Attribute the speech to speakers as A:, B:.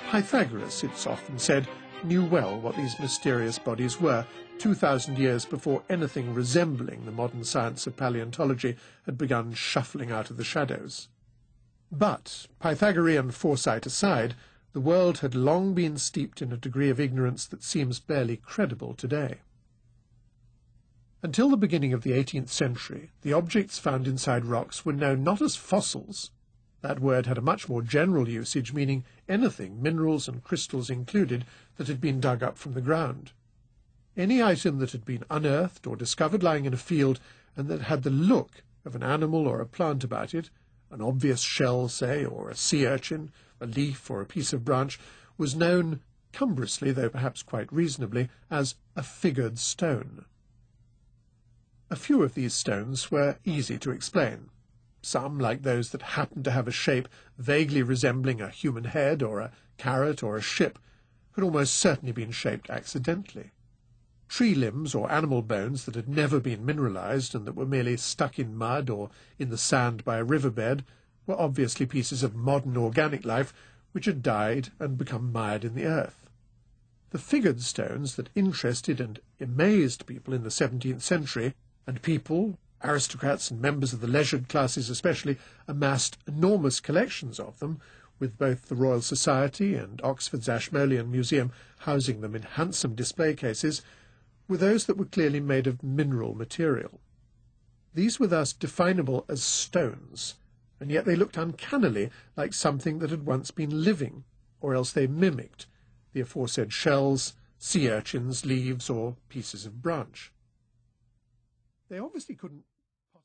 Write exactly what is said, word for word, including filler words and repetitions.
A: Pythagoras, it's often said, knew well what these mysterious bodies were, two thousand years before anything resembling the modern science of paleontology had begun shuffling out of the shadows. But, Pythagorean foresight aside, the world had long been steeped in a degree of ignorance that seems barely credible today. Until the beginning of the eighteenth century, the objects found inside rocks were known not as fossils. That word had a much more general usage, meaning anything, minerals and crystals included, that had been dug up from the ground. Any item that had been unearthed or discovered lying in a field and that had the look of an animal or a plant about it, an obvious shell, say, or a sea urchin, a leaf or a piece of branch, was known, cumbrously, though perhaps quite reasonably, as a figured stone. A few of these stones were easy to explain. Some, like those that happened to have a shape vaguely resembling a human head or a carrot or a ship, had almost certainly been shaped accidentally. Tree limbs or animal bones that had never been mineralized and that were merely stuck in mud or in the sand by a riverbed were obviously pieces of modern organic life which had died and become mired in the earth. The figured stones that interested and amazed people in the seventeenth century, and people, aristocrats and members of the leisured classes especially, amassed enormous collections of them, with both the Royal Society and Oxford's Ashmolean Museum housing them in handsome display cases, were those that were clearly made of mineral material. These were thus definable as stones, and yet they looked uncannily like something that had once been living, or else they mimicked the aforesaid shells, sea urchins, leaves, or pieces of branch. They obviously couldn't